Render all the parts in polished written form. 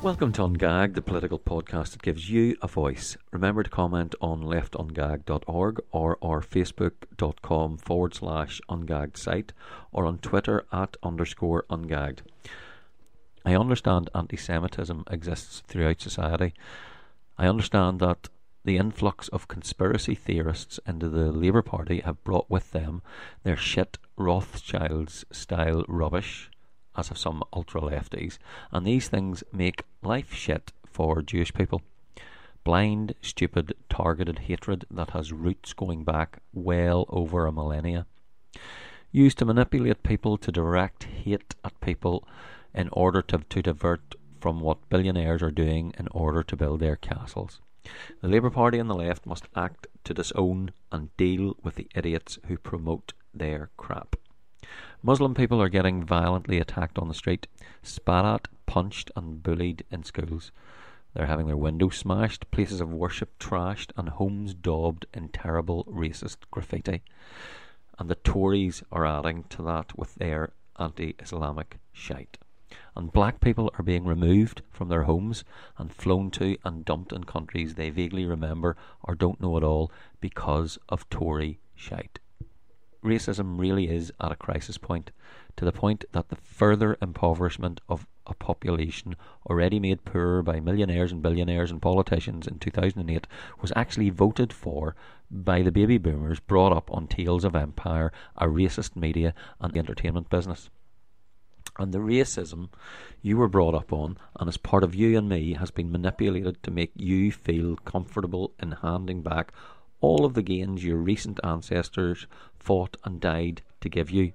Welcome to Ungag, the political podcast that gives you a voice. Remember to comment on leftungag.org or our facebook.com/ungagged site or on Twitter @_ungagged. I understand anti-Semitism exists throughout society. I understand that the influx of conspiracy theorists into the Labour Party have brought with them their shit Rothschilds-style rubbish, as have some ultra-lefties, and these things make life shit for Jewish people. Blind, stupid, targeted hatred that has roots going back well over a millennia. Used to manipulate people, to direct hate at people in order to divert from what billionaires are doing in order to build their castles. The Labour Party and the left must act to disown and deal with the idiots who promote their crap. Muslim people are getting violently attacked on the street, spat at, punched and bullied in schools. They're having their windows smashed, places of worship trashed and homes daubed in terrible racist graffiti. And the Tories are adding to that with their anti-Islamic shite. And black people are being removed from their homes and flown to and dumped in countries they vaguely remember or don't know at all because of Tory shite. Racism really is at a crisis point, to the point that the further impoverishment of a population already made poorer by millionaires and billionaires and politicians in 2008 was actually voted for by the baby boomers brought up on tales of empire, a racist media and entertainment business. And the racism you were brought up on, and as part of you and me, has been manipulated to make you feel comfortable in handing back all of the gains your recent ancestors fought and died to give you.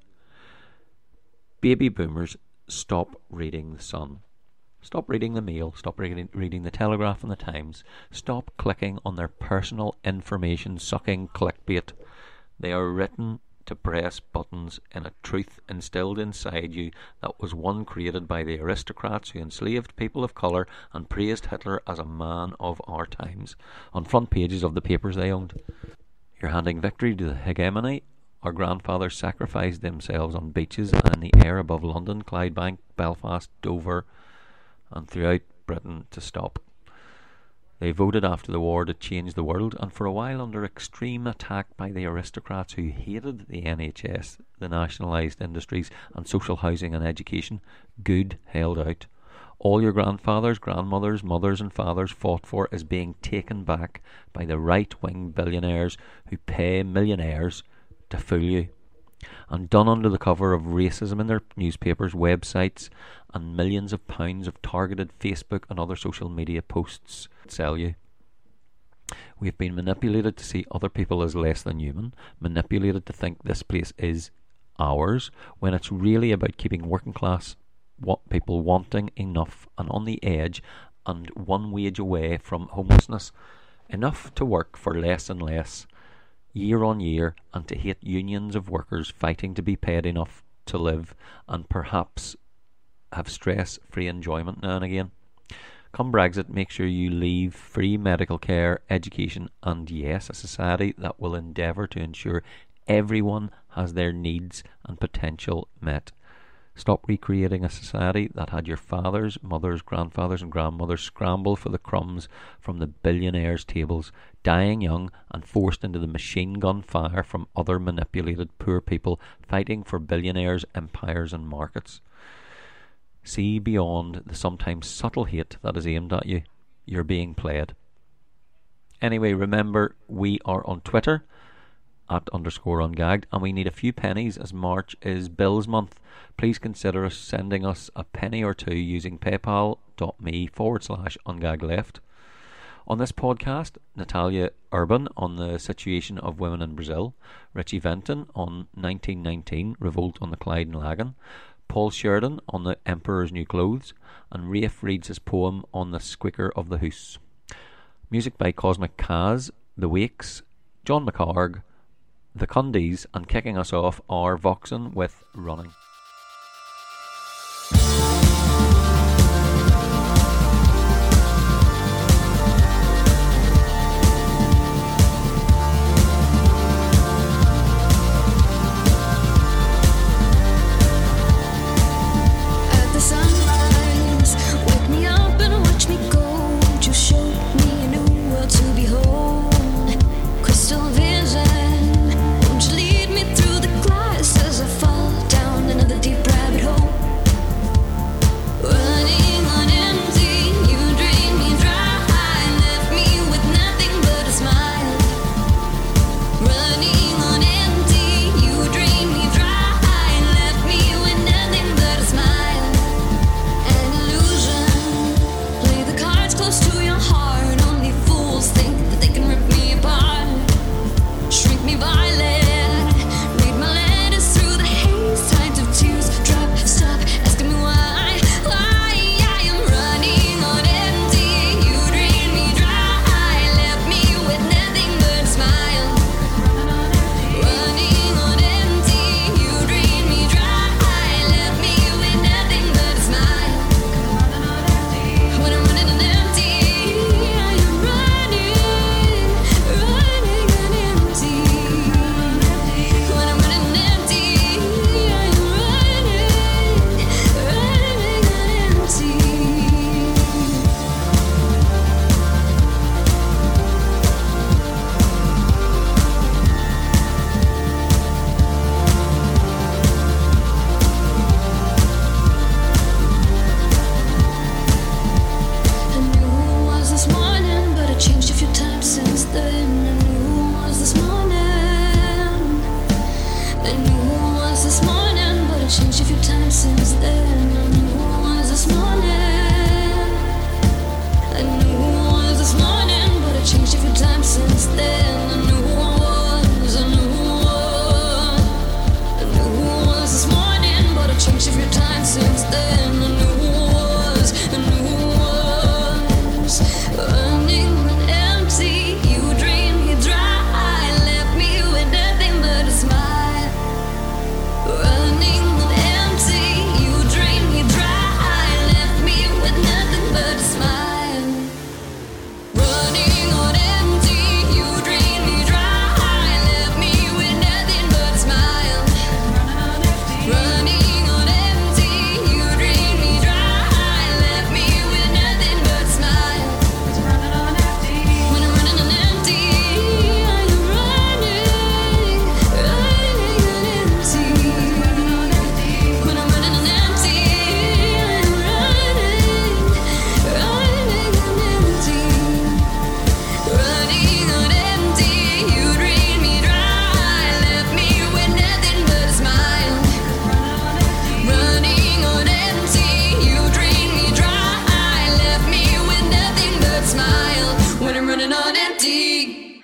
Baby boomers, stop reading The Sun. Stop reading the Mail. Stop reading the Telegraph and the Times. Stop clicking on their personal information-sucking clickbait. They are written to press buttons in a truth instilled inside you that was one created by the aristocrats who enslaved people of colour and praised Hitler as a man of our times on front pages of the papers they owned. You're handing victory to the hegemony. Our grandfathers sacrificed themselves on beaches and in the air above London, Clydebank, Belfast, Dover and throughout Britain to stop. They voted after the war to change the world, and for a while under extreme attack by the aristocrats who hated the NHS, the nationalised industries and social housing and education, good held out. All your grandfathers, grandmothers, mothers and fathers fought for is being taken back by the right-wing billionaires who pay millionaires to fool you, and done under the cover of racism in their newspapers, websites and millions of pounds of targeted Facebook and other social media posts sell you. We have been manipulated to see other people as less than human, manipulated to think this place is ours, when it's really about keeping working class people wanting enough and on the edge and one wage away from homelessness, enough to work for less and less year on year, and to hate unions of workers fighting to be paid enough to live and perhaps have stress-free enjoyment now and again. Come Brexit, make sure you leave free medical care, education and yes, a society that will endeavour to ensure everyone has their needs and potential met. Stop recreating a society that had your fathers, mothers, grandfathers and grandmothers scramble for the crumbs from the billionaires' tables, dying young and forced into the machine gun fire from other manipulated poor people fighting for billionaires, empires and markets. See beyond the sometimes subtle hate that is aimed at you. You're being played. Anyway, remember, we are on Twitter @_ungagged, and we need a few pennies as March is Bills month. Please consider sending us a penny or two using paypal.me/ungagleft. On this podcast, Natalia Urban on the situation of women in Brazil, Richie Venton on 1919, Revolt on the Clyde and Lagan, Paul Sheridan on the Emperor's New Clothes, and Rafe reads his poem on the Squeaker of the Hoose. Music by Cosmic Kaz, The Wakes, John McCarg, The Cundies, and kicking us off are Voxen with Running. At the sunrise, wake me up and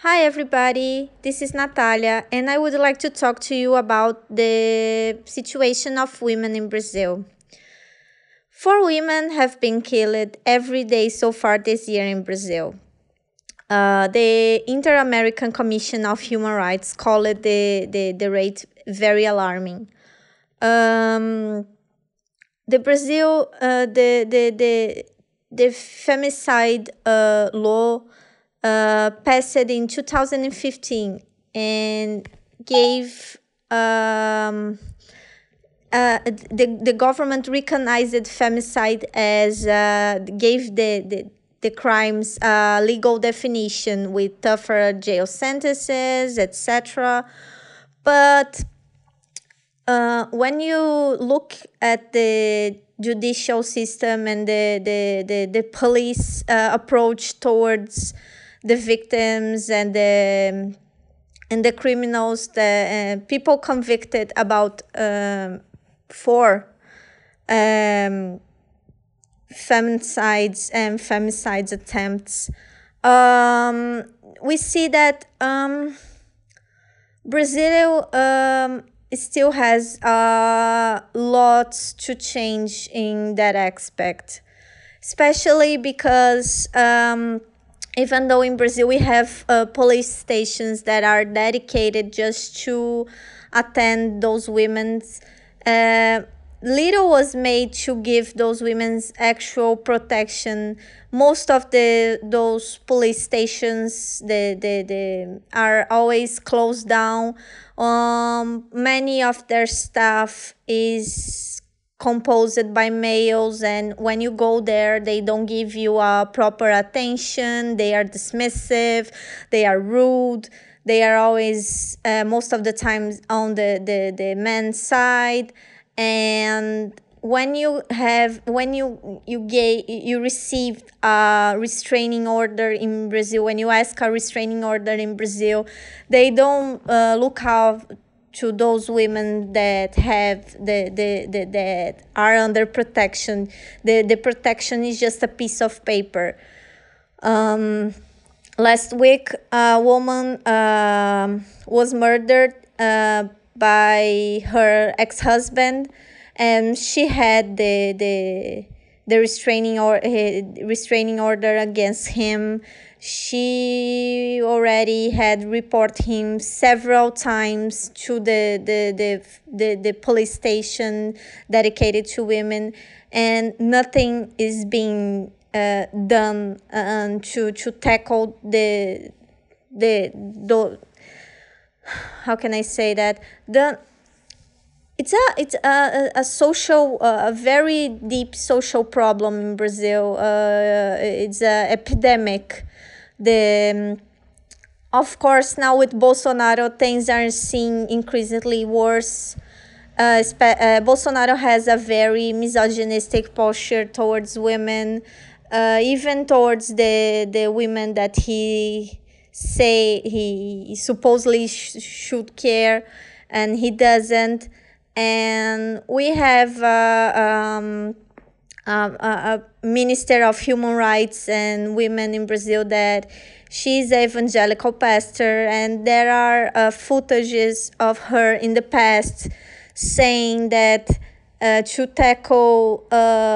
Hi, everybody. This is Natalia, and I would like to talk to you about the situation of women in Brazil. 4 women have been killed every day so far this year in Brazil. The Inter American Commission of Human Rights called the rate very alarming. The Brazil, the femicide law passed in 2015 and gave the government recognized femicide as gave the crimes legal definition with tougher jail sentences, etc. But when you look at the judicial system and the police approach towards the victims and the criminals, the people convicted about 4 femicides and femicides attempts, we see that Brazil still has lots to change in that aspect, especially because even though in Brazil we have police stations that are dedicated just to attend those women's, little was made to give those women's actual protection. Most of those police stations the are always closed down. Many of their staff is composed by males, and when you go there they don't give you proper attention. They are dismissive, they are rude, they are always most of the times on the men's side. And when you received a restraining order in Brazil, when you ask a restraining order in Brazil, they don't look out to those women that have that are under protection. The protection is just a piece of paper. Last week, a woman was murdered by her ex-husband, and she had the restraining order against him. She already had reported him several times to the police station dedicated to women, and nothing is being done to tackle the how can I say that? It's a social, a very deep social problem in Brazil. It's an epidemic. Of course, now with Bolsonaro, things are seen increasingly worse. Bolsonaro has a very misogynistic posture towards women, even towards the women that he say he supposedly should care, and he doesn't. And we have a minister of human rights and women in Brazil that she's an evangelical pastor, and there are footages of her in the past saying that to tackle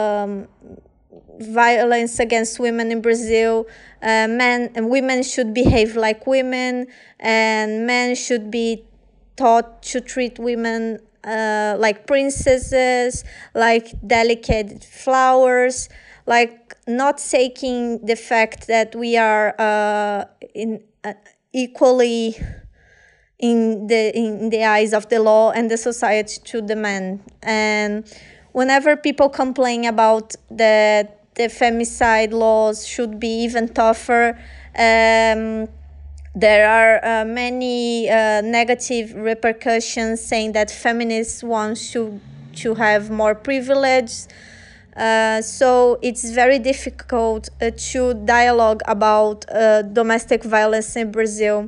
violence against women in Brazil, men and women should behave like women, and men should be taught to treat women like princesses, like delicate flowers, like not taking the fact that we are equally in the eyes of the law and the society to the men. And whenever people complain about the femicide laws should be even tougher, there are many negative repercussions, saying that feminists want to have more privilege. So it's very difficult to dialogue about domestic violence in Brazil.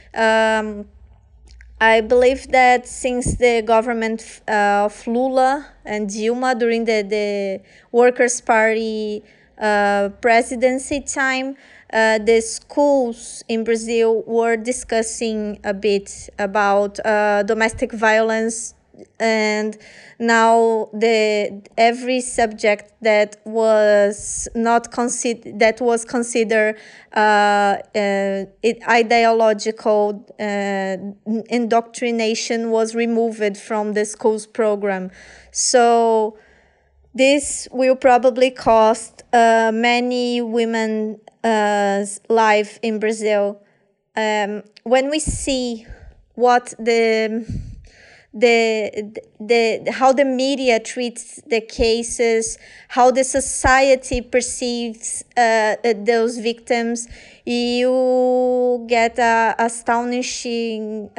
I believe that since the government of Lula and Dilma during the Workers' Party presidency time, the schools in Brazil were discussing a bit about domestic violence, and now every subject that was not considered ideological indoctrination was removed from the schools program. So this will probably cost many women's life in Brazil. When we see what how the media treats the cases, how the society perceives those victims, you get a astonishing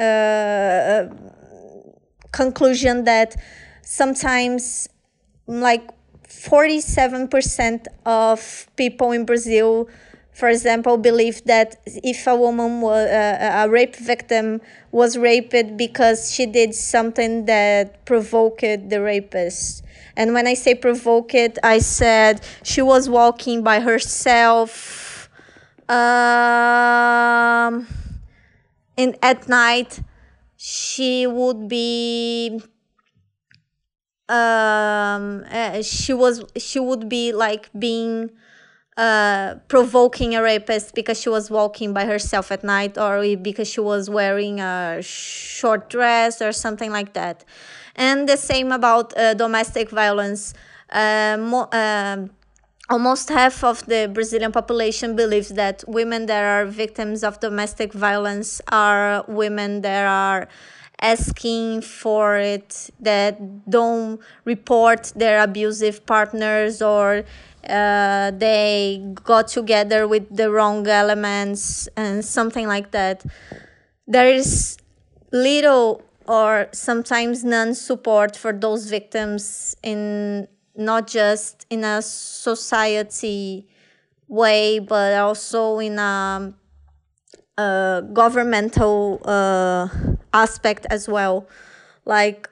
conclusion that sometimes like 47% of people in Brazil, for example, believe that if a woman was a rape victim was raped because she did something that provoked the rapist. And when I say provoked, I said she was walking by herself at night. She would be she would be like being provoking a rapist because she was walking by herself at night, or because she was wearing a short dress or something like that. And the same about domestic violence. Almost half of the Brazilian population believes that women that are victims of domestic violence are women that are asking for it, that don't report their abusive partners, or they got together with the wrong elements and something like that. There is little or sometimes none support for those victims, in not just in a society way, but also in a governmental aspect as well. Like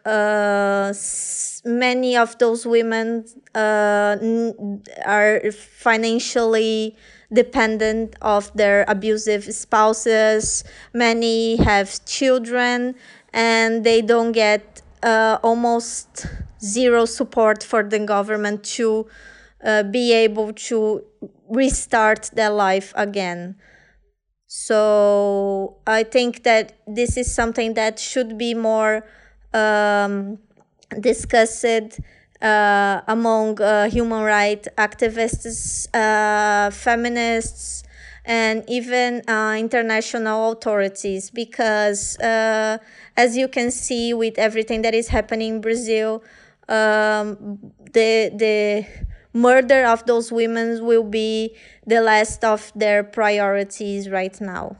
many of those women are financially dependent of their abusive spouses. Many have children, and they don't get almost zero support for the government to be able to restart their life again. So I think that this is something that should be more discussed among human rights activists, feminists, and even international authorities, because as you can see with everything that is happening in Brazil, the murder of those women will be the last of their priorities right now.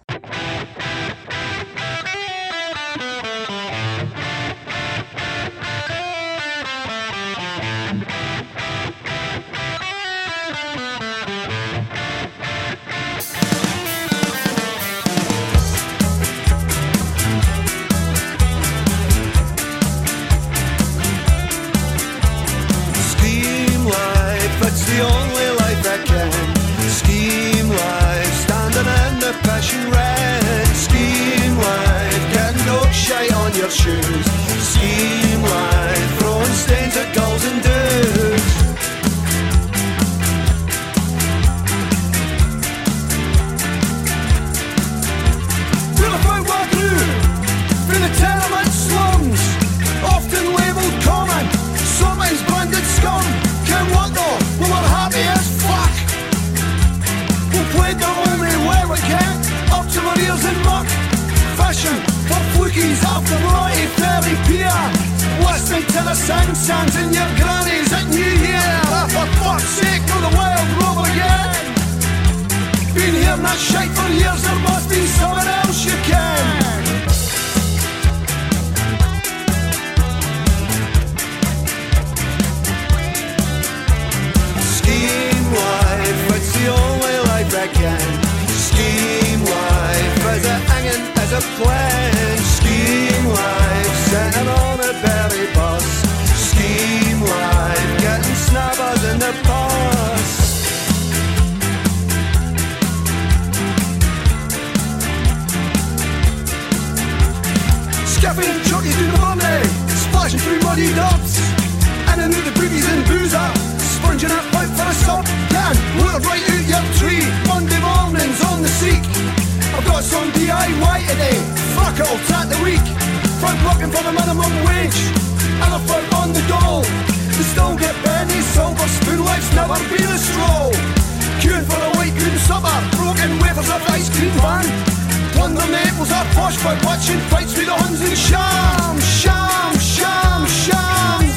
The only life I can. Scheme life, standing in the passion red. Scheme life, getting dog shite on your shoes. Scheme life, throwing stains at girls and dudes. Feel if I walk through the tenement slums, often labelled common, sometimes branded scum. Can what though? Well, we're happy as fuck. We'll play the only way we can, up to our ears in muck. Fashion for flukies after bloody fairy pier. Listening to the songs in your grannies at New Year. For fuck's sake, go the wild road again. Been hearing that shite for years, there must be someone else you can. Scheme life, it's the only life I can. Scheme life, as a hanging, as a plan. Scheme life, sitting on a berry bus. Scheme life, getting snappers in the bus. why today? Fuck it, I'll take the week. Folk working for the minimum wage, other folk on the dole. They still get pennies, silver spoon, life's never been a stroll. Queuing for a white cream supper, broken wafers of ice cream van. Plunder maples are posh by watching fights with the Huns and shams, shams, shams, shams.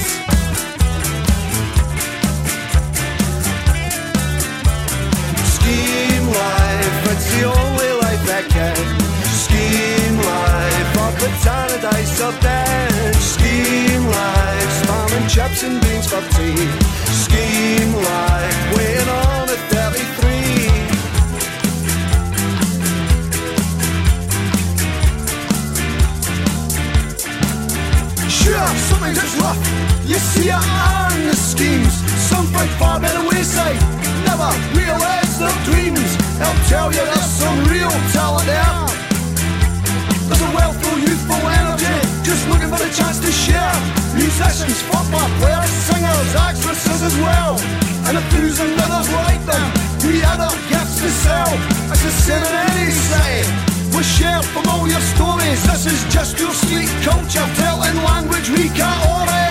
Scheme life, it's the only life I can. Scheme life, up at Tannadice or dead. Scheme life, spam and chips and beans for tea. Scheme life, waiting on at 33. Sure, something that's rough, you see it on the schemes. Some fight far better wayside, never realise their dreams. They'll tell you there's some real talent there. There's a wealth of youthful energy, just looking for the chance to share. Musicians, football players, singers, actresses as well, and 1,000 others like them, we other gifts to sell. As I said in any city, we share familiar stories. This is just your street culture, telling language we can't ore.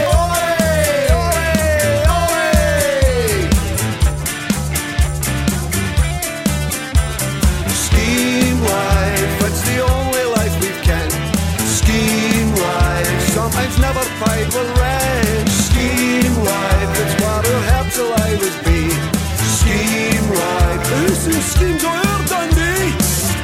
Scheme life, it's the only life we've kenned. Scheme life, sometimes never paid with rent. Scheme life, it's what our hearts will always be. Scheme life, who's seen schemes on our Dundee?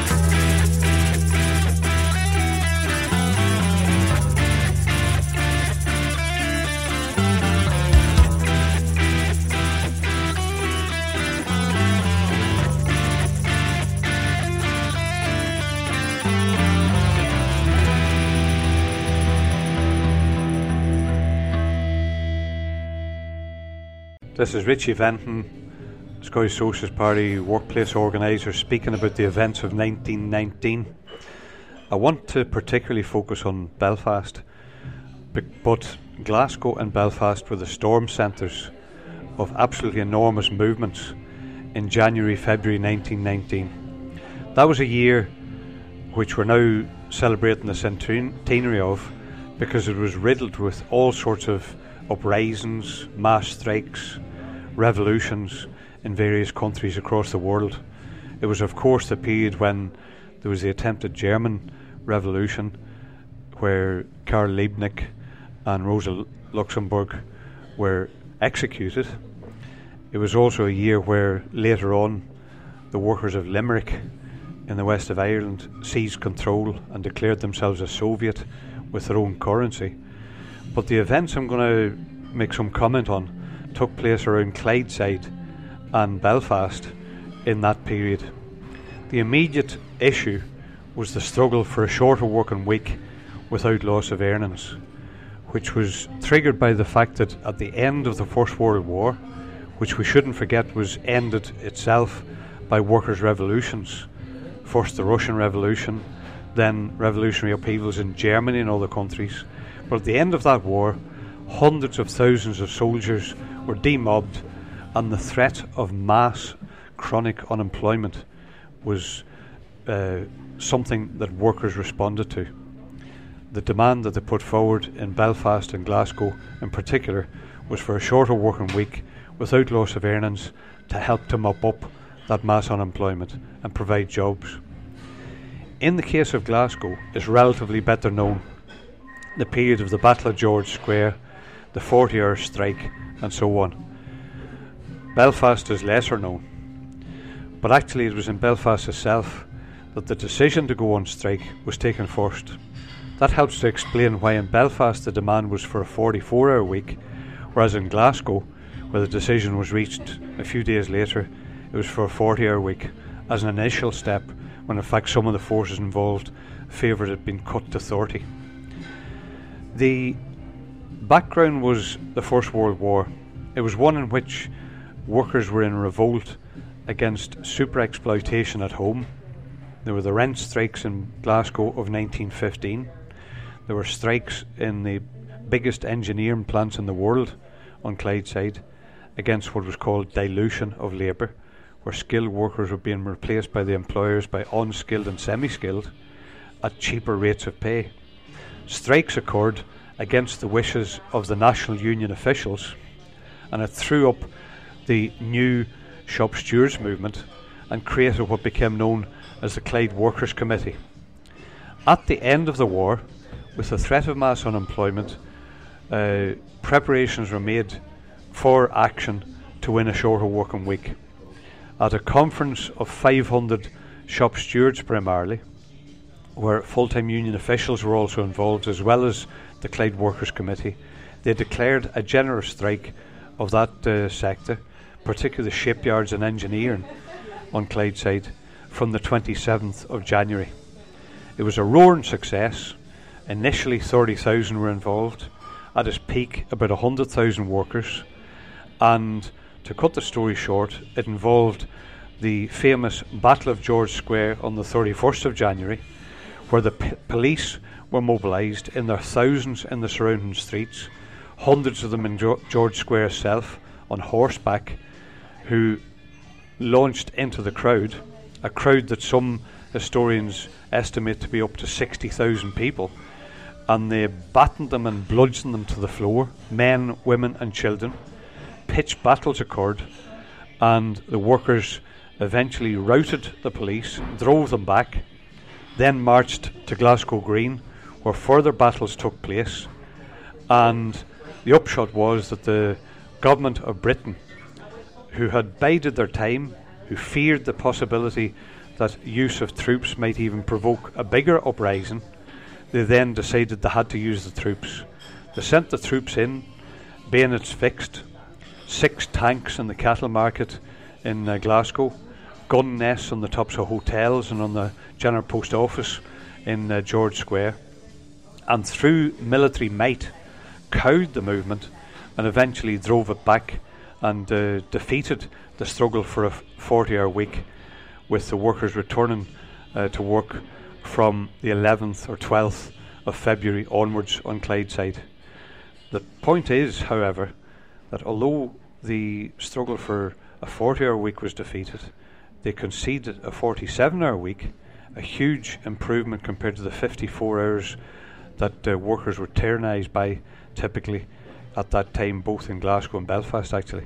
This is Richie Venton, Scottish Socialist Party workplace organiser, speaking about the events of 1919. I want to particularly focus on Belfast, but Glasgow and Belfast were the storm centres of absolutely enormous movements in January, February 1919. That was a year which we're now celebrating the centenary of, because it was riddled with all sorts of uprisings, mass strikes, revolutions in various countries across the world. It was, of course, the period when there was the attempted German Revolution, where Karl Liebknecht and Rosa Luxemburg were executed. It was also a year where later on the workers of Limerick in the west of Ireland seized control and declared themselves a Soviet with their own currency. But the events I'm going to make some comment on took place around Clydeside and Belfast in that period. The immediate issue was the struggle for a shorter working week without loss of earnings, which was triggered by the fact that at the end of the First World War, which we shouldn't forget was ended itself by workers' revolutions, first the Russian Revolution, then revolutionary upheavals in Germany and other countries. But at the end of that war, hundreds of thousands of soldiers were demobbed, and the threat of mass chronic unemployment was something that workers responded to. The demand that they put forward in Belfast and Glasgow in particular was for a shorter working week without loss of earnings to help to mop up that mass unemployment and provide jobs. In the case of Glasgow, it's relatively better known. The period of the Battle of George Square, the 40-hour strike, and so on. Belfast is lesser known, but actually it was in Belfast itself that the decision to go on strike was taken first. That helps to explain why in Belfast the demand was for a 44-hour week, whereas in Glasgow, where the decision was reached a few days later, it was for a 40-hour week, as an initial step, when in fact some of the forces involved favoured it being cut to 30. The background was the First World War. It was one in which workers were in revolt against super-exploitation at home. There were the rent strikes in Glasgow of 1915. There were strikes in the biggest engineering plants in the world on Clydeside against what was called dilution of labour, where skilled workers were being replaced by the employers by unskilled and semi-skilled at cheaper rates of pay. Strikes occurred against the wishes of the National Union officials, and it threw up the new shop stewards movement and created what became known as the Clyde Workers' Committee. At the end of the war, with the threat of mass unemployment, preparations were made for action to win a shorter working week. At a conference of 500 shop stewards primarily, where full-time union officials were also involved, as well as the Clyde Workers' Committee, they declared a generous strike of that sector, particularly the shipyards and engineering on Clydeside, from the 27th of January. It was a roaring success. Initially 30,000 were involved. At its peak, about 100,000 workers. And to cut the story short, it involved the famous Battle of George Square on the 31st of January, where the police were mobilised in their thousands in the surrounding streets, hundreds of them in George Square itself on horseback, who launched into the crowd, a crowd that some historians estimate to be up to 60,000 people, and they battened them and bludgeoned them to the floor, men, women and children. Pitched battles occurred, and the workers eventually routed the police, drove them back, then marched to Glasgow Green, where further battles took place, and the upshot was that the government of Britain, who had bided their time, who feared the possibility that use of troops might even provoke a bigger uprising, they then decided they had to use the troops. They sent the troops in, bayonets fixed, 6 tanks in the cattle market in Glasgow, gun nests on the tops of hotels and on the General Post Office in George Square, and through military might cowed the movement and eventually drove it back and defeated the struggle for a 40-hour week, with the workers returning to work from the 11th or 12th of February onwards on Clydeside. The point is, however, that although the struggle for a 40-hour week was defeated, they conceded a 47-hour week, a huge improvement compared to the 54 hours that workers were tyrannised by typically at that time, both in Glasgow and Belfast actually.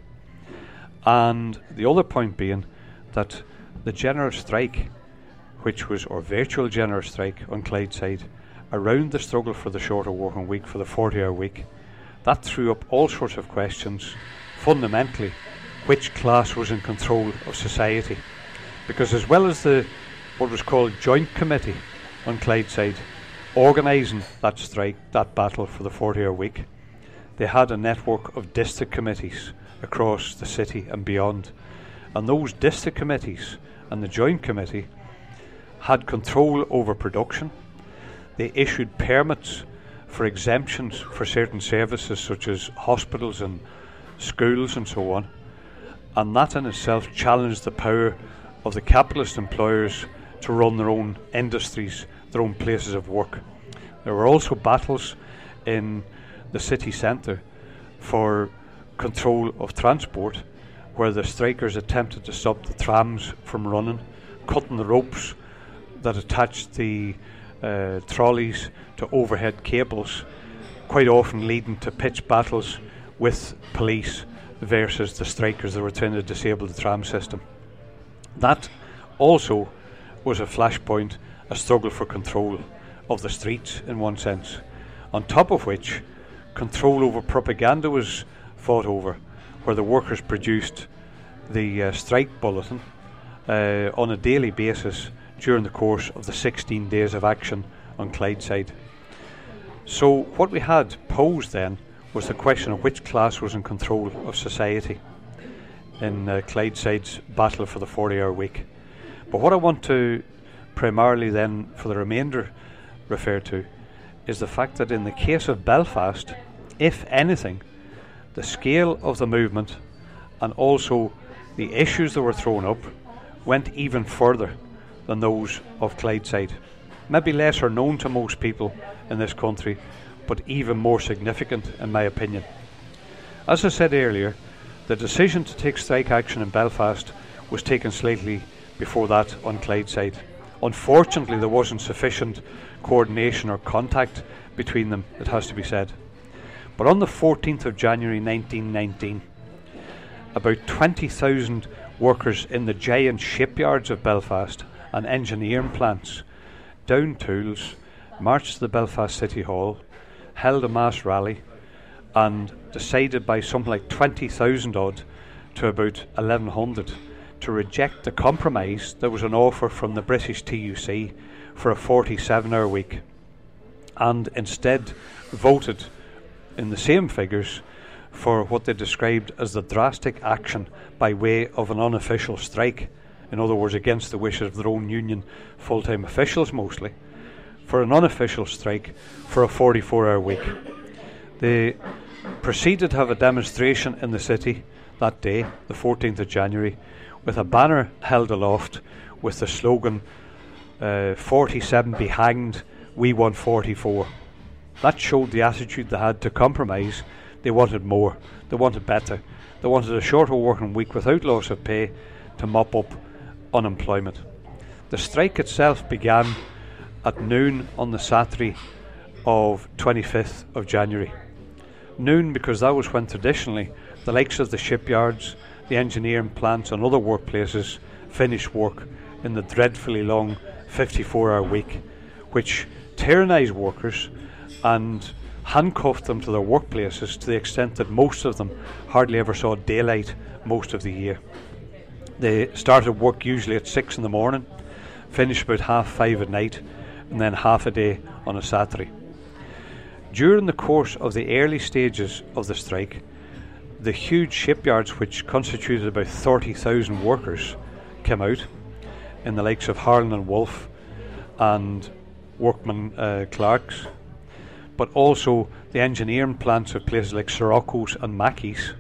And the other point being that the general strike, which was, or virtual general strike on Clydeside, around the struggle for the shorter working week, for the 40-hour week, that threw up all sorts of questions. Fundamentally, which class was in control of society? Because as well as the what was called Joint Committee on Clydeside organising that strike, that battle for the 40-hour week, they had a network of district committees across the city and beyond. And those district committees and the Joint Committee had control over production. They issued permits for exemptions for certain services such as hospitals and schools and so on. And that in itself challenged the power of the capitalist employers to run their own industries, their own places of work. There were also battles in the city centre for control of transport, where the strikers attempted to stop the trams from running, cutting the ropes that attached the trolleys to overhead cables, quite often leading to pitched battles with police versus the strikers that were trying to disable the tram system. That also was a flashpoint, a struggle for control of the streets in one sense, on top of which control over propaganda was fought over, where the workers produced the strike bulletin on a daily basis during the course of the 16 days of action on Clydeside. So what we had posed then was the question of which class was in control of society in Clydeside's battle for the 40-hour week. But what I want to primarily then for the remainder refer to is the fact that in the case of Belfast, if anything, the scale of the movement and also the issues that were thrown up went even further than those of Clydeside. Maybe lesser known to most people in this country, but even more significant in my opinion. As I said earlier, the decision to take strike action in Belfast was taken slightly before that on Clydeside. Unfortunately, there wasn't sufficient coordination or contact between them, it has to be said. But on the 14th of January 1919, about 20,000 workers in the giant shipyards of Belfast and engineering plants downed tools, marched to the Belfast City Hall, held a mass rally, and decided by something like 20,000 odd to about 1,100 to reject the compromise that was an offer from the British TUC for a 47-hour week, and instead voted in the same figures for what they described as the drastic action by way of an unofficial strike, in other words against the wishes of their own union full-time officials mostly, for an unofficial strike for a 44-hour week. They proceeded to have a demonstration in the city that day, the 14th of January, with a banner held aloft with the slogan 47 be hanged, we want 44. That showed the attitude they had to compromise. They wanted more, they wanted better, they wanted a shorter working week without loss of pay to mop up unemployment. The strike itself began at noon on the Saturday of 25th of January. Noon because that was when traditionally the likes of the shipyards, the engineering plants and other workplaces finished work in the dreadfully long 54-hour week, which tyrannised workers and handcuffed them to their workplaces to the extent that most of them hardly ever saw daylight most of the year. They started work usually at 6 in the morning, finished about 5:30 at night, and then half a day on a Saturday. During the course of the early stages of the strike, the huge shipyards, which constituted about 30,000 workers, came out in the likes of Harland and Wolff and Workman Clark's, but also the engineering plants of places like Sirocco's and Mackey's,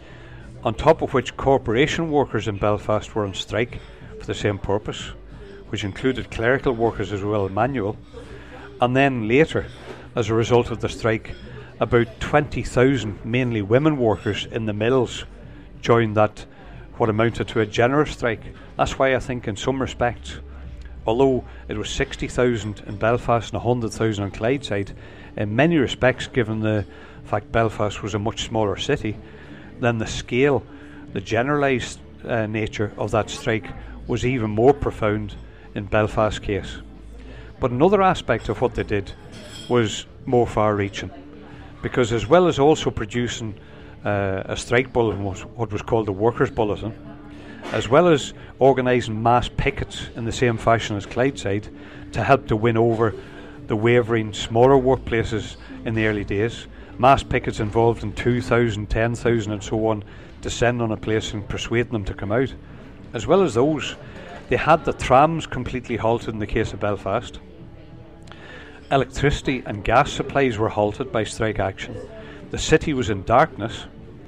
on top of which corporation workers in Belfast were on strike for the same purpose, which included clerical workers as well as manual. And then later, as a result of the strike, about 20,000 mainly women workers in the mills joined that, what amounted to a generous strike. That's why I think in some respects, although it was 60,000 in Belfast and 100,000 on Clydeside, in many respects, given the fact Belfast was a much smaller city, then the scale, the generalised nature of that strike was even more profound in Belfast's case. But another aspect of what they did was more far-reaching, because as well as also producing a strike bulletin, what was called the Workers' Bulletin, as well as organising mass pickets in the same fashion as Clydeside to help to win over the wavering smaller workplaces in the early days. Mass pickets involved in 2,000, 10,000 and so on, descend on a place and persuading them to come out. As well as those, they had the trams completely halted in the case of Belfast. Electricity and gas supplies were halted by strike action. The city was in darkness,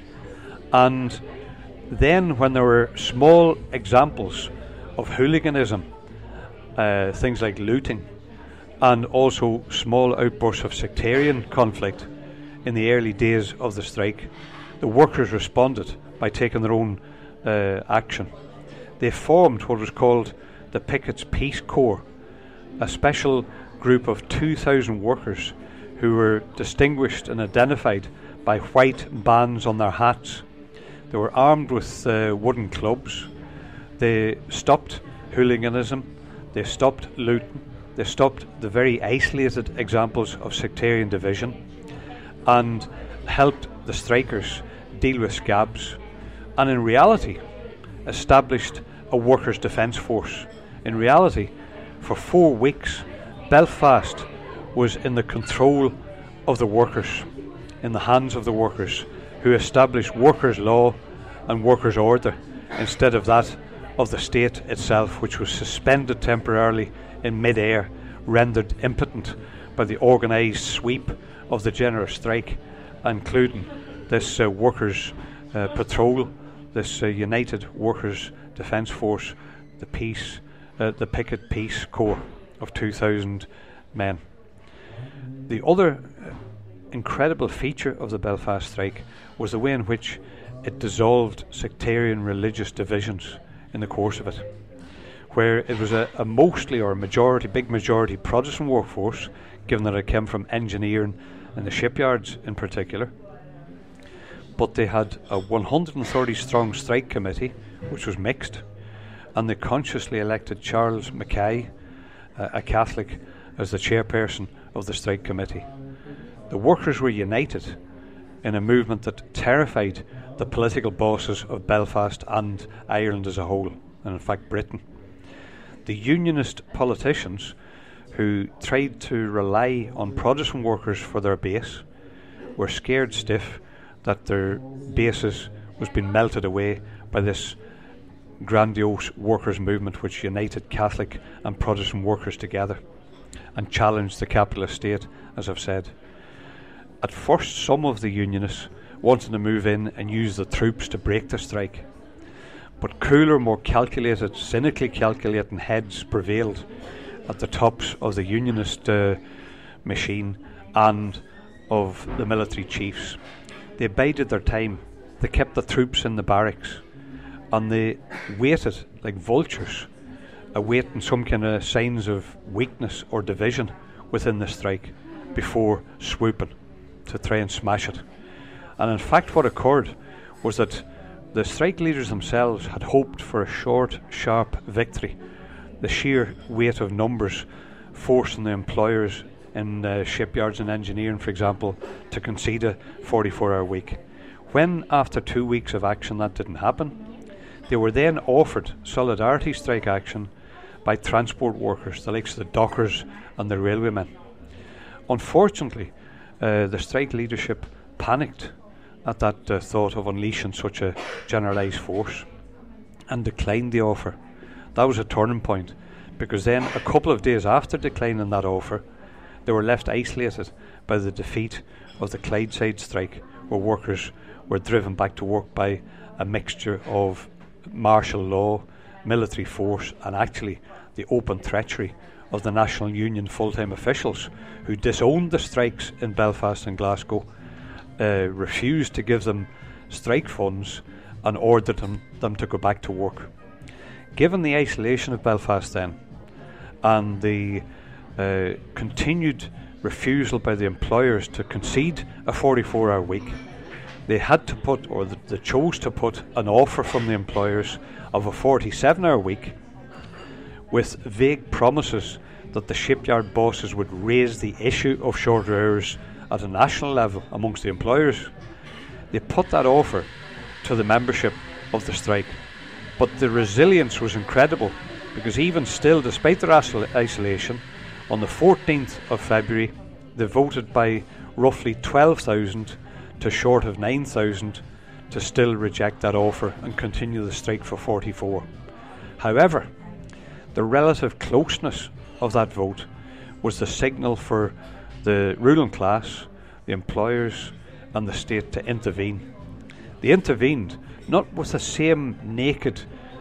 and then when there were small examples of hooliganism, things like looting, and also small outbursts of sectarian conflict in the early days of the strike, the workers responded by taking their own action. They formed what was called the Pickets Peace Corps, a special group of 2,000 workers who were distinguished and identified by white bands on their hats. They were armed with wooden clubs. They stopped hooliganism, they stopped looting, they stopped the very isolated examples of sectarian division, and helped the strikers deal with scabs, and in reality established a workers' defence force. In reality, for 4 weeks, Belfast was in the control of the workers, in the hands of the workers, who established workers' law and workers' order instead of that of the state itself, which was suspended temporarily in mid-air, rendered impotent by the organised sweep of the general strike, including this workers' patrol, this United Workers' Defence Force, the Picket Peace Corps of 2,000 men. The other incredible feature of the Belfast strike was the way in which it dissolved sectarian religious divisions in the course of it, where it was a mostly or a majority, big majority Protestant workforce, given that it came from engineering and the shipyards in particular. But they had a 130 strong strike committee, which was mixed, and they consciously elected Charles Mackay, a Catholic, as the chairperson of the strike committee. The workers were united in a movement that terrified the political bosses of Belfast and Ireland as a whole, and in fact Britain. The unionist politicians who tried to rely on Protestant workers for their base were scared stiff that their basis was being melted away by this grandiose workers' movement which united Catholic and Protestant workers together and challenged the capitalist state, as I've said. At first, some of the unionists wanted to move in and use the troops to break the strike, but cooler, more calculated, cynically calculating heads prevailed at the tops of the unionist machine and of the military chiefs. They bided their time, they kept the troops in the barracks, and they waited like vultures, awaiting some kind of signs of weakness or division within the strike before swooping to try and smash it. And in fact what occurred was that the strike leaders themselves had hoped for a short, sharp victory. The sheer weight of numbers forcing the employers in shipyards and engineering, for example, to concede a 44-hour week. When, after 2 weeks of action, that didn't happen, they were then offered solidarity strike action by transport workers, the likes of the dockers and the railwaymen. Unfortunately, the strike leadership panicked at that thought of unleashing such a generalised force and declined the offer. That was a turning point, because then a couple of days after declining that offer, they were left isolated by the defeat of the Clydeside strike, where workers were driven back to work by a mixture of martial law, military force, and actually the open treachery of the National Union full-time officials who disowned the strikes in Belfast and Glasgow, refused to give them strike funds and ordered them to go back to work. Given the isolation of Belfast then, and the continued refusal by the employers to concede a 44-hour week, they had to put, or they chose to put, an offer from the employers of a 47-hour week with vague promises that the shipyard bosses would raise the issue of shorter hours at a national level amongst the employers. They put that offer to the membership of the strike, but the resilience was incredible, because even still, despite their isolation, on the 14th of February they voted by roughly 12,000 to short of 9,000 to still reject that offer and continue the strike for 44. However, the relative closeness of that vote was the signal for the ruling class, the employers and the state to intervene. They intervened not with the same naked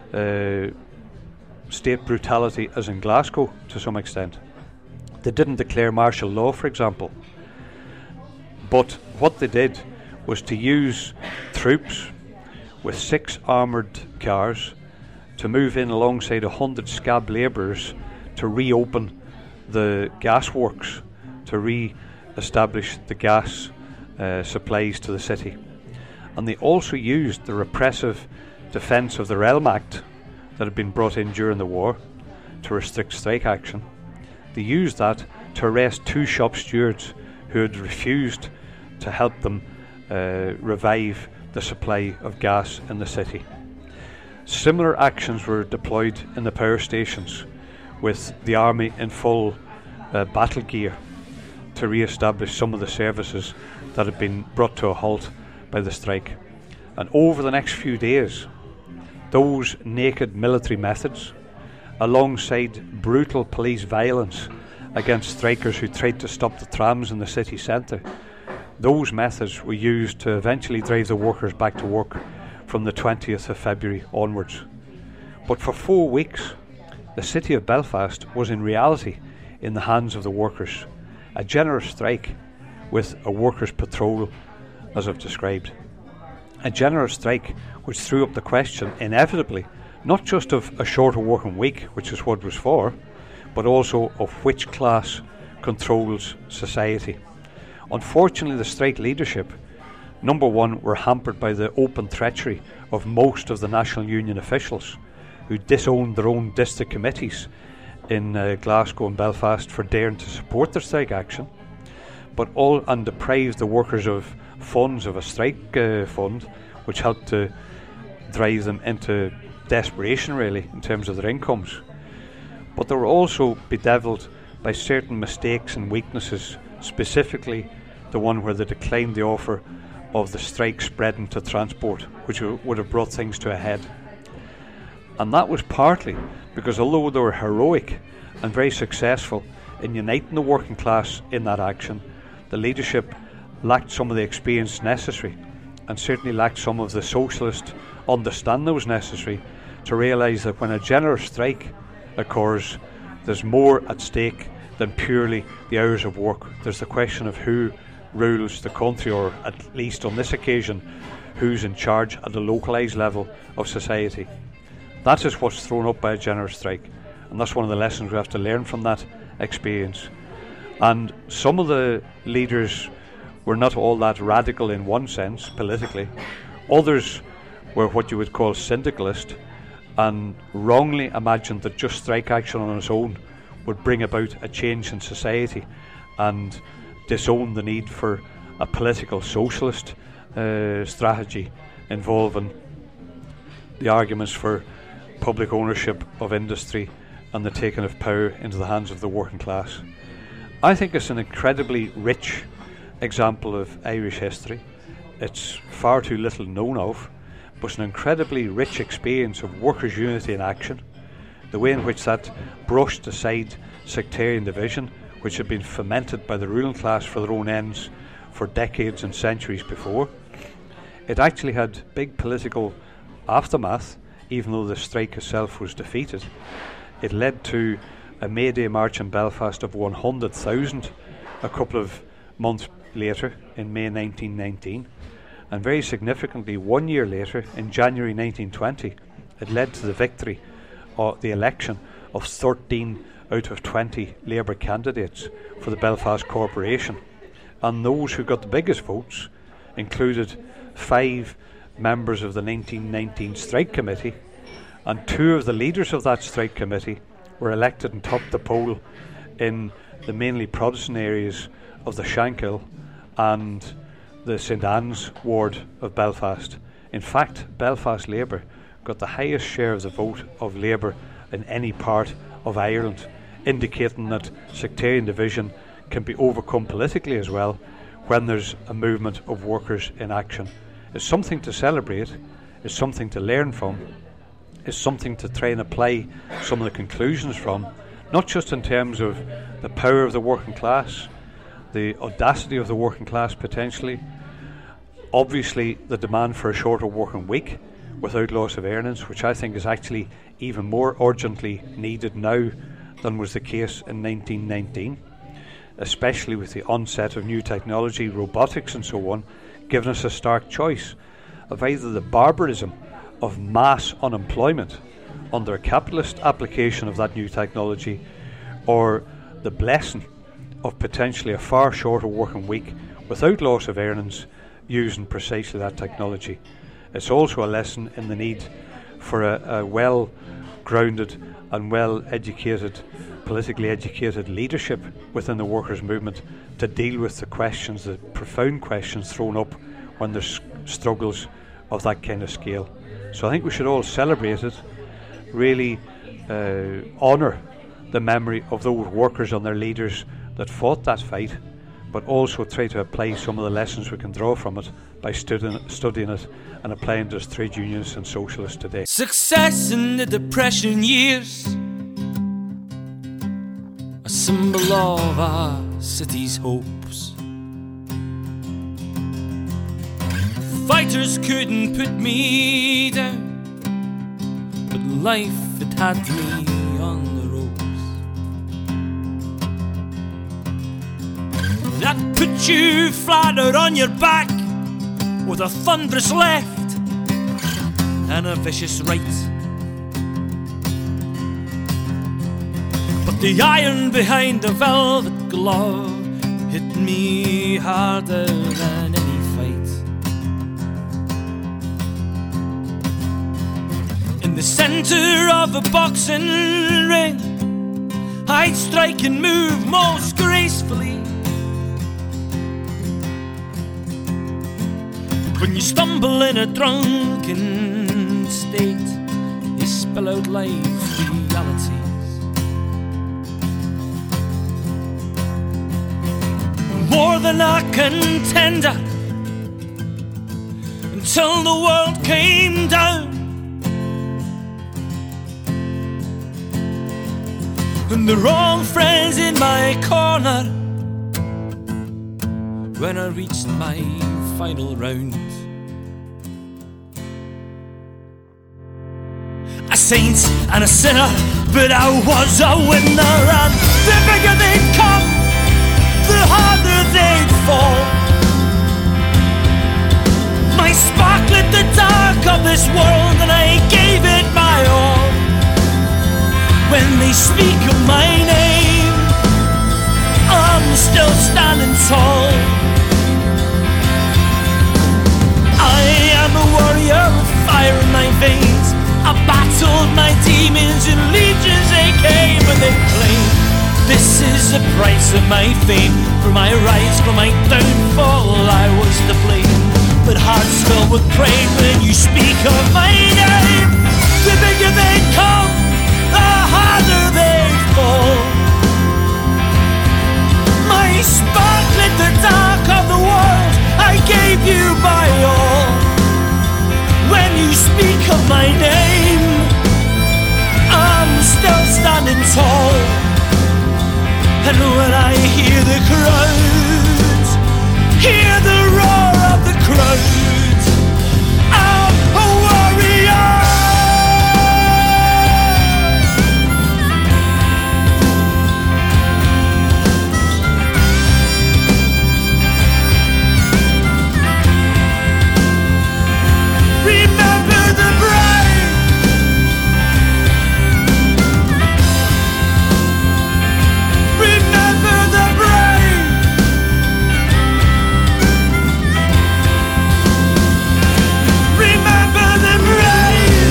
state brutality as in Glasgow to some extent. They didn't declare martial law, for example, but what they did was to use troops with 6 armoured cars to move in alongside 100 scab labourers to reopen the gas works, to re-establish the gas supplies to the city. And they also used the repressive defence of the Realm Act that had been brought in during the war to restrict strike action. They used that to arrest 2 shop stewards who had refused to help them revive the supply of gas in the city. Similar actions were deployed in the power stations, with the army in full battle gear to re-establish some of the services that had been brought to a halt by the strike. And over the next few days, those naked military methods, alongside brutal police violence against strikers who tried to stop the trams in the city centre, those methods were used to eventually drive the workers back to work from the 20th of February onwards. But for 4 weeks, the city of Belfast was in reality in the hands of the workers. A generous strike with a workers' patrol, as I've described. A generous strike which threw up the question, inevitably, not just of a shorter working week, which is what it was for, but also of which class controls society. Unfortunately, the strike leadership, number one, were hampered by the open treachery of most of the National Union officials, who disowned their own district committees in Glasgow and Belfast for daring to support the strike action, and deprived the workers of funds, of a strike fund, which helped to drive them into desperation, really, in terms of their incomes. But they were also bedevilled by certain mistakes and weaknesses, specifically the one where they declined the offer of the strike spreading to transport, which would have brought things to a head. And that was partly because although they were heroic and very successful in uniting the working class in that action, the leadership lacked some of the experience necessary, and certainly lacked some of the socialist understanding that was necessary to realise that when a general strike occurs, there's more at stake than purely the hours of work. There's the question of who rules the country, or at least on this occasion, who's in charge at the localised level of society. That is what's thrown up by a general strike, and that's one of the lessons we have to learn from that experience. And some of the leaders were not all that radical in one sense, politically. Others were what you would call syndicalist, and wrongly imagined that just strike action on its own would bring about a change in society, and disown the need for a political socialist strategy involving the arguments for public ownership of industry and the taking of power into the hands of the working class. I think it's an incredibly rich example of Irish history. It's far too little known of, but it's an incredibly rich experience of workers' unity in action, the way in which that brushed aside sectarian division, which had been fomented by the ruling class for their own ends for decades and centuries before. It actually had big political aftermath, even though the strike itself was defeated. It led to a May Day march in Belfast of 100,000 a couple of months later, in May 1919. And very significantly, 1 year later, in January 1920, it led to the victory, or the election, of 13 out of 20 Labour candidates for the Belfast Corporation. And those who got the biggest votes included 5 members of the 1919 Strike Committee, and 2 of the leaders of that Strike Committee were elected and topped the poll in the mainly Protestant areas of the Shankill and the St Anne's ward of Belfast. In fact, Belfast Labour got the highest share of the vote of Labour in any part of Ireland, indicating that sectarian division can be overcome politically as well when there's a movement of workers in action. It's something to celebrate, it's something to learn from, it's something to try and apply some of the conclusions from, not just in terms of the power of the working class, the audacity of the working class potentially, obviously the demand for a shorter working week without loss of earnings, which I think is actually even more urgently needed now than was the case in 1919, especially with the onset of new technology, robotics and so on, giving us a stark choice of either the barbarism of mass unemployment under a capitalist application of that new technology, or the blessing of potentially a far shorter working week without loss of earnings using precisely that technology. It's also a lesson in the need for a well-grounded and well-educated, politically educated leadership within the workers' movement to deal with the questions, the profound questions thrown up when there's struggles of that kind of scale. So I think we should all celebrate it, really honour the memory of those workers and their leaders that fought that fight, but also try to apply some of the lessons we can draw from it by studying it and applying to trade unionists and socialists today. Success in the Depression years, a symbol of our city's hopes. Fighters couldn't put me down, but life, it had me on the ropes. That put you flat out on your back with a thunderous left and a vicious right. But the iron behind the velvet glove hit me harder than any fight. In the center of a boxing ring, I'd strike and move most gracefully. When you stumble in a drunken state, you spill out life's realities. More than a contender, until the world came down. And the wrong friends in my corner when I reached my final round. A saint and a sinner, but I was a winner. And the bigger they'd come, the harder they'd fall. My spark lit the dark of this world, and I gave it my all. When they speak of my name, I'm still standing tall. I am a warrior with fire in my veins. I battled my demons in legions, they came and they claimed this is the price of my fame. For my rise, for my downfall, I was to blame. But hearts filled with pride when you speak of my name. The bigger they come, the harder they fall. My spark lit the dark of the world, I gave you my all. When you speak of my name, I'm still standing tall. And when I hear the crowds, hear the roar of the crowds, I'm a warrior. Remember the brave. Remember the brave. Remember the brave.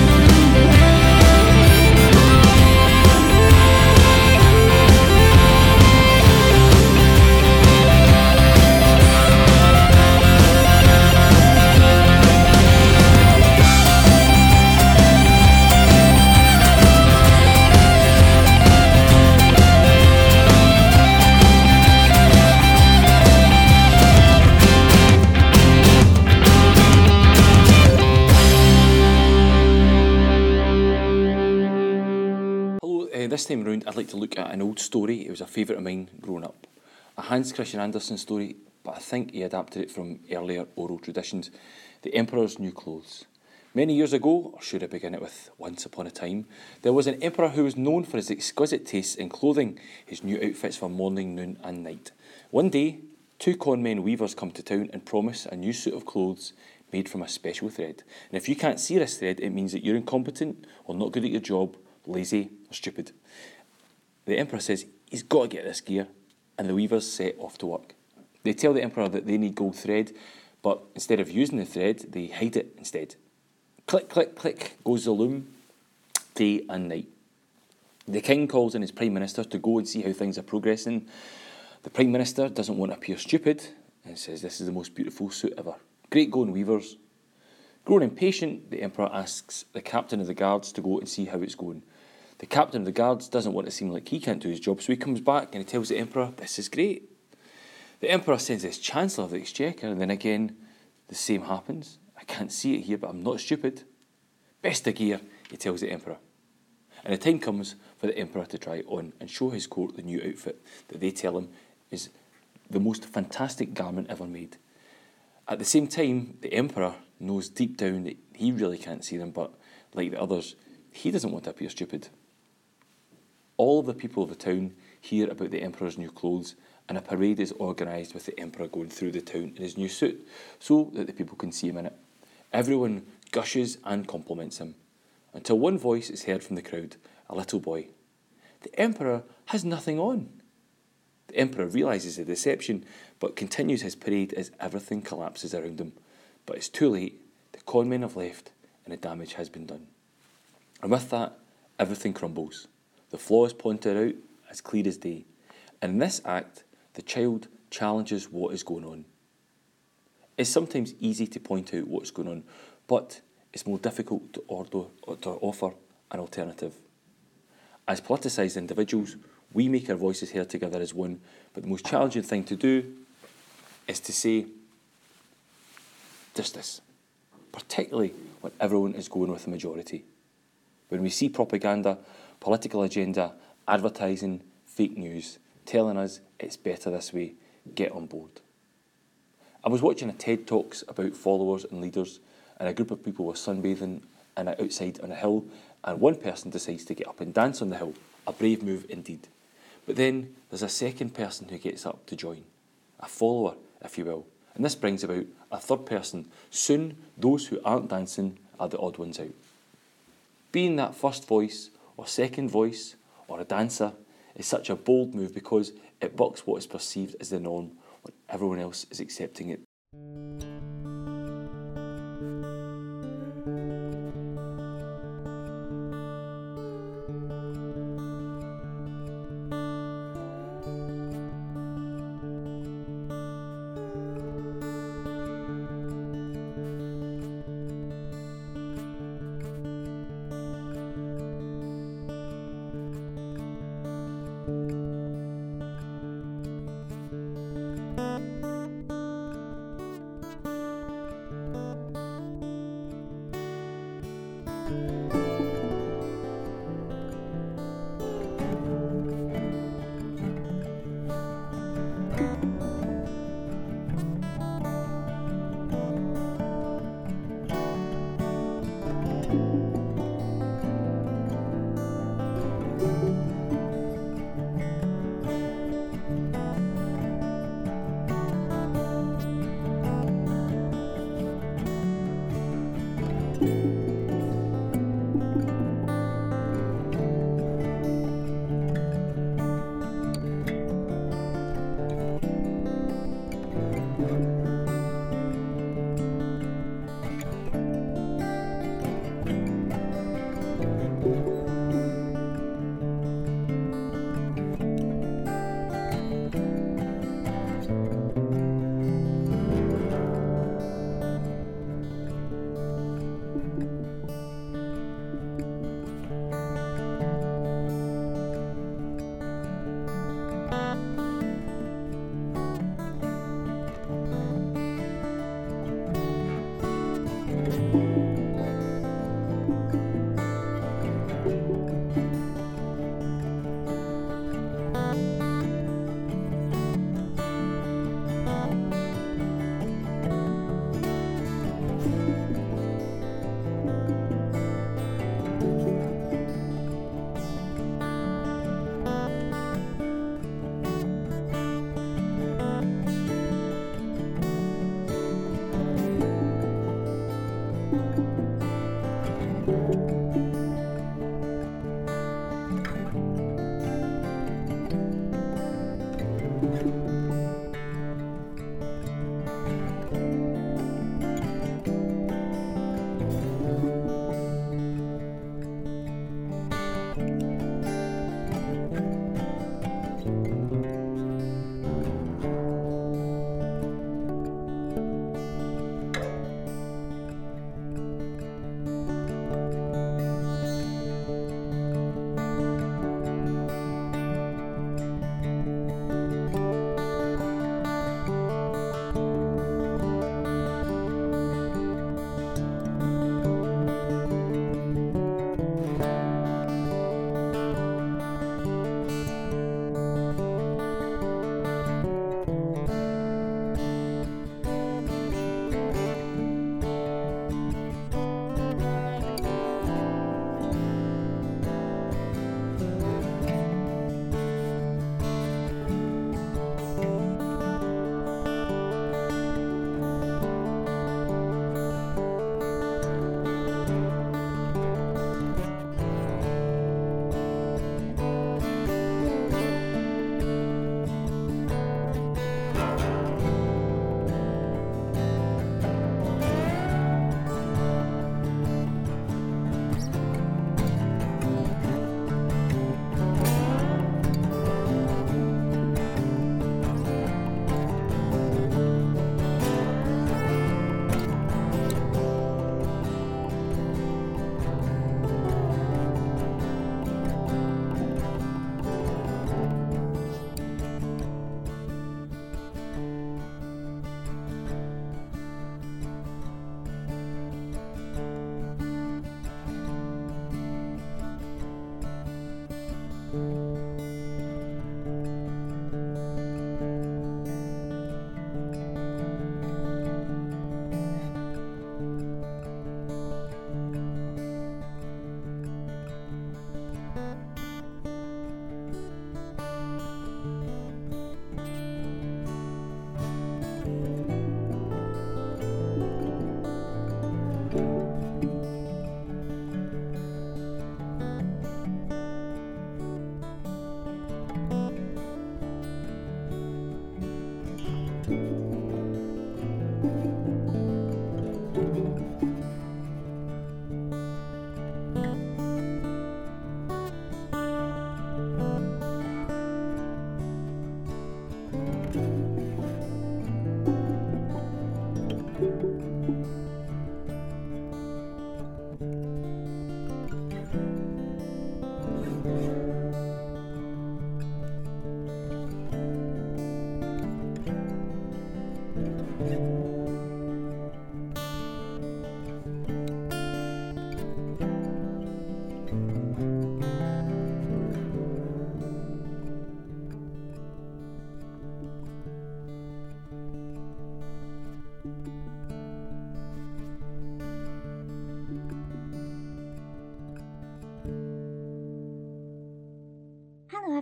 Hello, this time round I'd like to look at an old story. It was a favourite of mine growing up. A Hans Christian Andersen story, but I think he adapted it from earlier oral traditions. The Emperor's New Clothes. Many years ago, or should I begin it with once upon a time, there was an emperor who was known for his exquisite tastes in clothing, his new outfits for morning, noon and night. One day, two conmen weavers come to town and promise a new suit of clothes made from a special thread. And if you can't see this thread, it means that you're incompetent or not good at your job, lazy or stupid. The emperor says he's got to get this gear, and the weavers set off to work. They tell the emperor that they need gold thread, but instead of using the thread, they hide it instead. Click, click, click goes the loom, day and night. The king calls in his prime minister to go and see how things are progressing. The prime minister doesn't want to appear stupid and says this is the most beautiful suit ever. Great going, weavers. Growing impatient, the emperor asks the captain of the guards to go and see how it's going. The captain of the guards doesn't want to seem like he can't do his job, so he comes back and he tells the emperor, this is great. The emperor sends his chancellor of the exchequer, and then again, the same happens. I can't see it here, but I'm not stupid. Best of gear, he tells the emperor. And the time comes for the emperor to try it on and show his court the new outfit that they tell him is the most fantastic garment ever made. At the same time, the emperor knows deep down that he really can't see them, but like the others, he doesn't want to appear stupid. All of the people of the town hear about the emperor's new clothes, and a parade is organised with the emperor going through the town in his new suit, so that the people can see him in it. Everyone gushes and compliments him, until one voice is heard from the crowd, a little boy. the Emperor has nothing on. The Emperor realises the deception, but continues his parade as everything collapses around him. But it's too late, the conmen have left, and the damage has been done. And with that, everything crumbles. The flaw is pointed out as clear as day. And in this act, the child challenges what is going on. It's sometimes easy to point out what's going on, but it's more difficult to offer an alternative. As politicised individuals, we make our voices heard together as one, but the most challenging thing to do is to say just this, particularly when everyone is going with the majority. When we see propaganda, political agenda, advertising, fake news, telling us it's better this way, get on board. I was watching a TED Talks about followers and leaders, and a group of people were sunbathing outside on a hill, and one person decides to get up and dance on the hill. A brave move indeed. But then there's a second person who gets up to join, a follower, if you will, and this brings about a third person. Soon, those who aren't dancing are the odd ones out. Being that first voice, or second voice, or a dancer is such a bold move because it bucks what is perceived as the norm when everyone else is accepting it.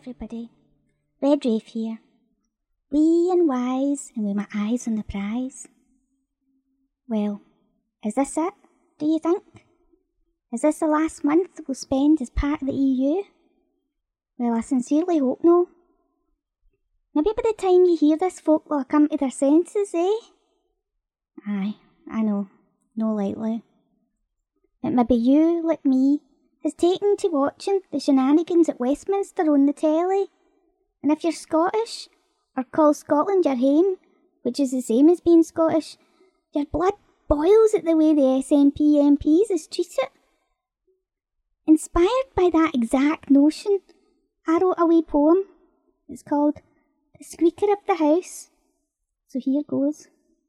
everybody. Red Rafe here. Wee and wise and with my eyes on the prize. Well, is this it, do you think? Is this the last month we'll spend as part of the EU? Well, I sincerely hope no. Maybe by the time you hear this, folk will have come to their senses, eh? Aye, I know, no lightly. But maybe you, like me, has taken to watching the shenanigans at Westminster on the telly. And if you're Scottish, or call Scotland your home, which is the same as being Scottish, your blood boils at the way the SNP MPs is treated. Inspired by that exact notion, I wrote a wee poem. It's called The Squeaker of the House. So here goes.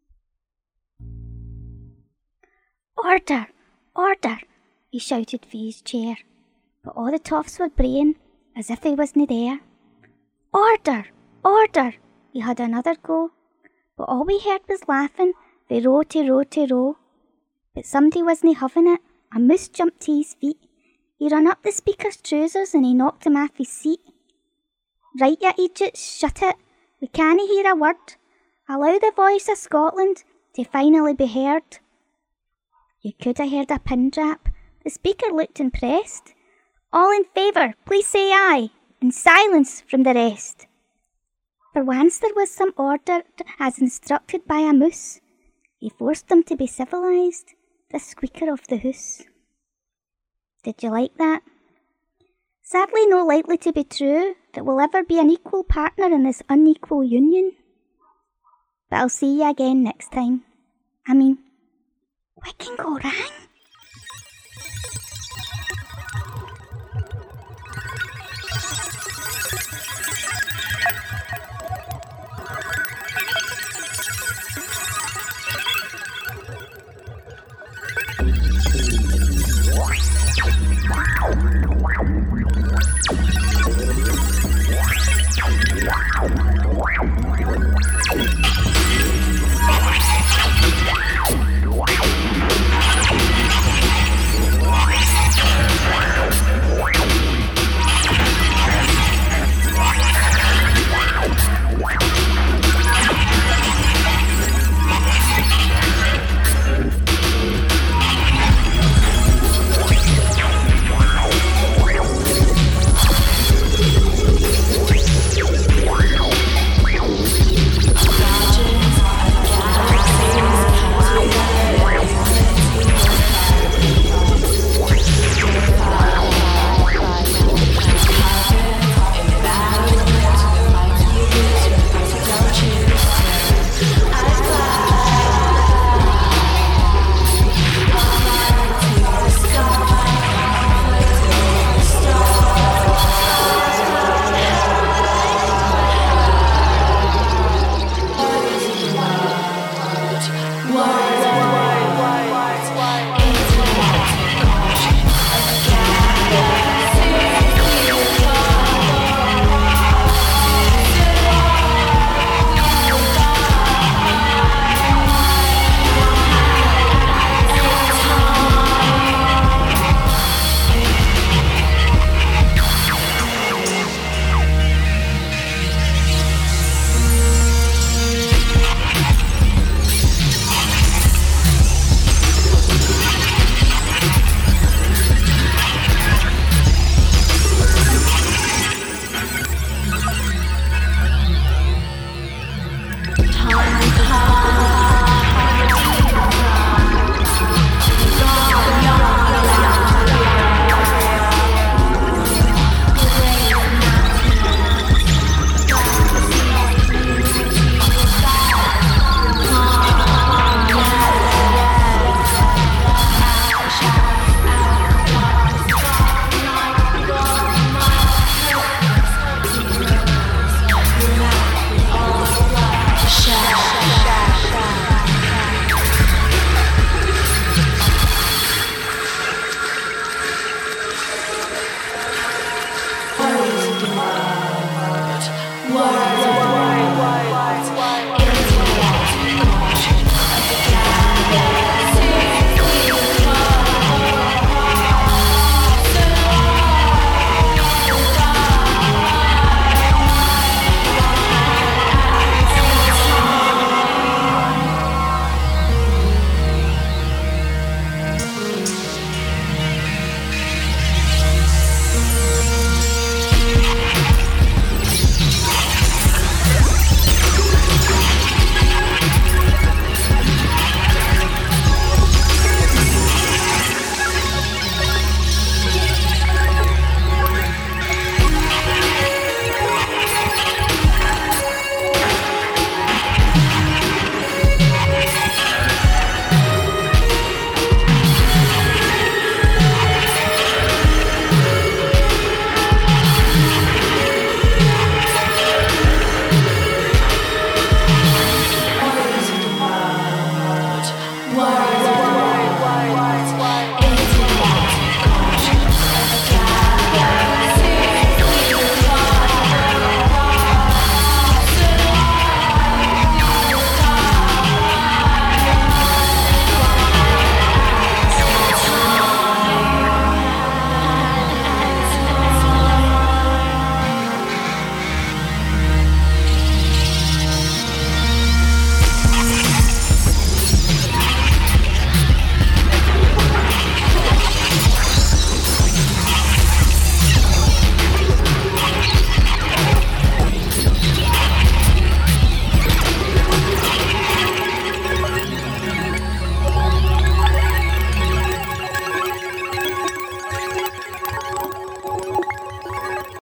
Order! Order! He shouted from his chair, but all the toffs were braying as if he wasn't there. Order! Order! He had another go, but all we heard was laughing, they row to row to row. But somebody wasn't having it. A moose jumped to his feet. He ran up the speaker's trousers and he knocked him off his seat. Right, you idiots, shut it. We can't hear a word. Allow the voice of Scotland to finally be heard. You could have heard a pin drop. The speaker looked impressed. All in favour, please say aye, and silence from the rest. For once there was some order as instructed by a moose. He forced them to be civilised, the squeaker of the hoose. Did you like that? Sadly no likely to be true that we'll ever be an equal partner in this unequal union. But I'll see you again next time. I mean, Wiccan go rang? Wow.